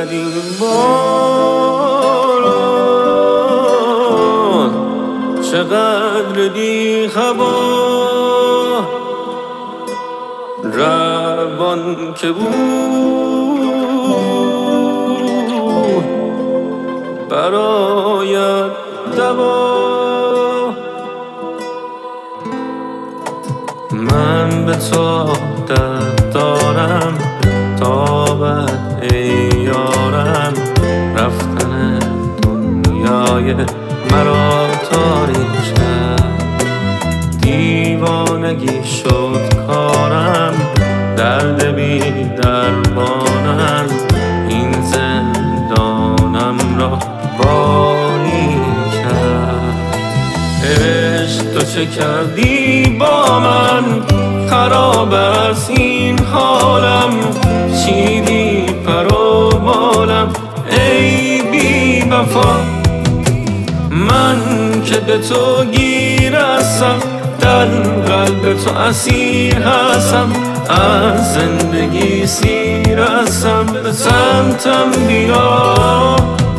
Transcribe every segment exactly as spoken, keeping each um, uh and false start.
نیامد این باران، چقدر بی خبر روان که بود برایت دوا. من به تو درد دارم تابت ای یارم، رفتن دنیای مرا تاریک کرد. دیوانگی شد کارم، درد بی درمانم، این زندانم را باری کرد. عشق تو چه کردی با من، خراب است این حالم، چیدی پر و بالم ای بی وفا. من که به تو گیر هستم، در قلب تو اسیر هستم، از زندگی سیر هستم، به سمتم بیا.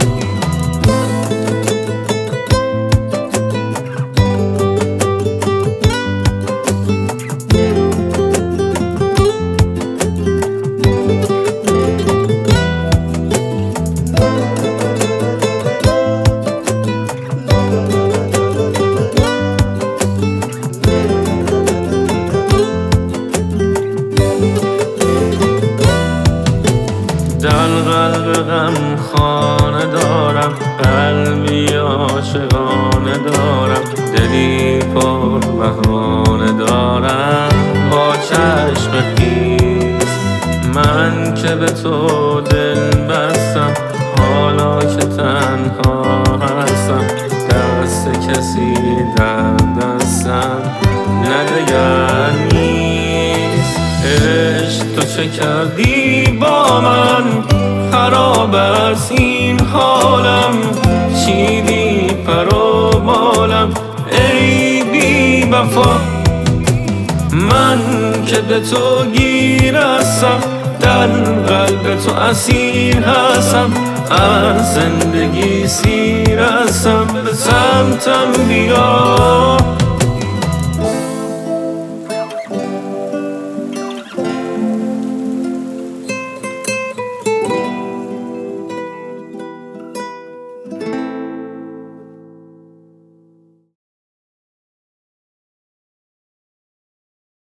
در قلب غم خانه دارم، قلبی عاشقانه دارم، دلی پر بهانه دارم با چشم خیز. من که به تو دل بستم، حالا که تنها هستم، دست کسی در دستم نه دگر نیست. عشق تو چه کردی با من، خراب است این حالم، چیدی پر و بالم ای بی وفا. من که به تو گیر هستم، در قلب تو اسیر هستم، از زندگی سیر هستم، به سمتم بیا.